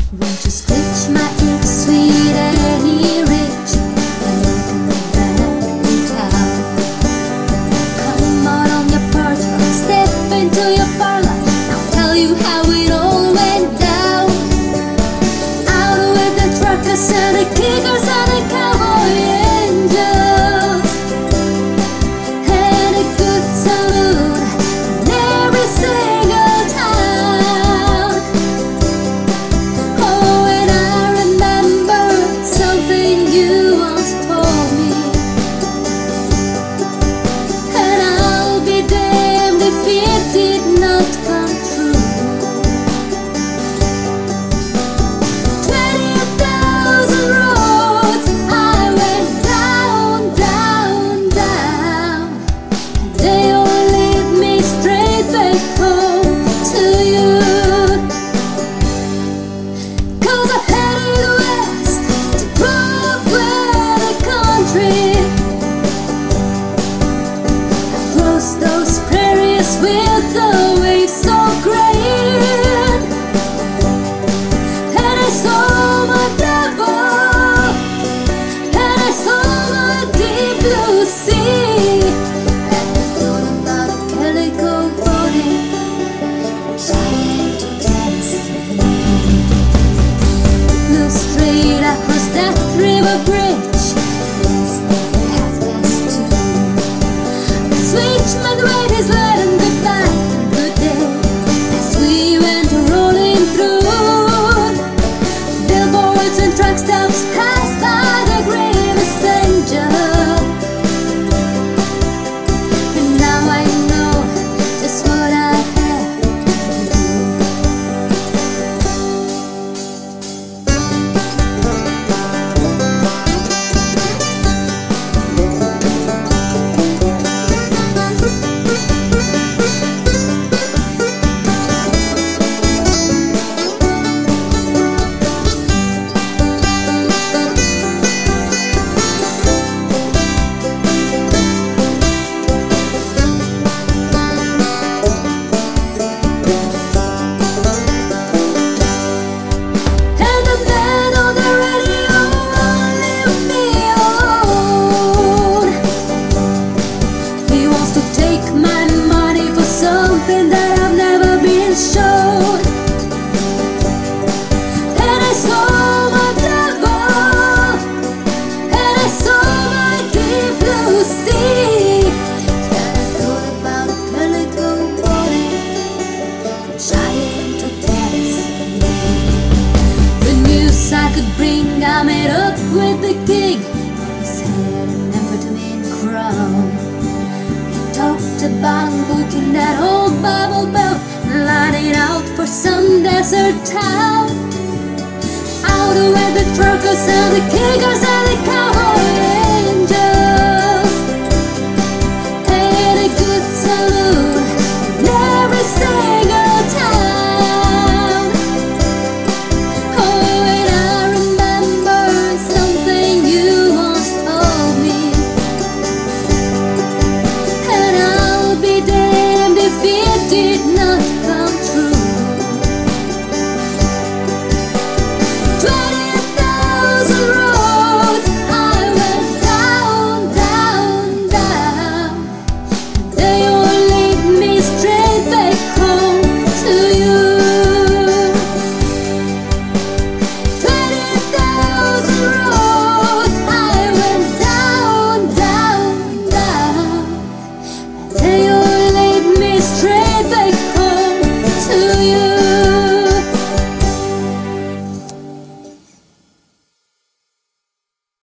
Won't you stitch my itch, sweet Annie Rich, and welcome me back to town. Come out on your porch, step into your parlor, I'll tell you how it all went down. Out with the truckers and the kickers and the cowboy angels, and a good saloon in every single town. Oh, and I remember something you once told me, and I'll be damned if it did not come true. 20,000 roads I went down, down, down, and they all lead me straight back home to you. 'Cause I headed west to grow up with the country, across those prairies with the waves so great, and I saw my devil, and I saw my deep blue sea, and I thought about a calico pony from Cheyenne to Tennessee. Flew straight across that river bridge, it's nearly 2:30. The switchman waved his light and goodbye, good day, as we went rolling through. Billboards and truck stops passed by the gray messenger, and now I know just what I have to do. And the man on the radio won't leave me alone. He wants to take my money for something that I've never been shown. And I saw my devil, and I saw my deep blue sea, and I thought about a calico pony from Cheyenne to Tennessee. The news I could bring, I made up with the king on his head an amphetamine crown. He talked about booking that old Bible Belt and lining out for some desert town. Out with the truckers and the kickers and the cows.